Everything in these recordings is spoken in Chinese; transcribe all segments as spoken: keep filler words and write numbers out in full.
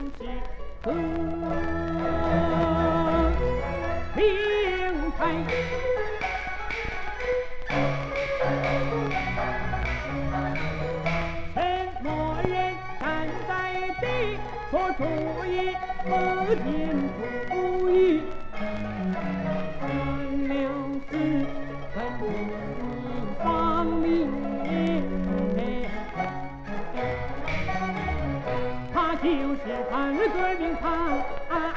革命派。什么人站在地，说主义和平主义，干了资本方面，他就是反革命派。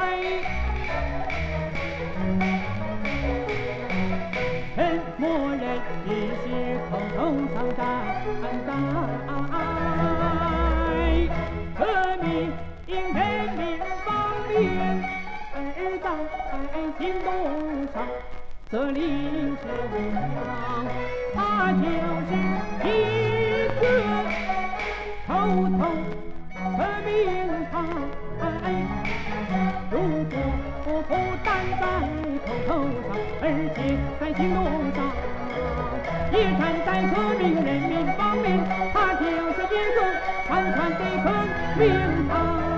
什么人只是口头上站在革命人民方面，而在行动上则领先强，他就是一个口头革命派。如果不但在口头上，而且在行动上也站在革命人民方面，他就是一个传传的革命派。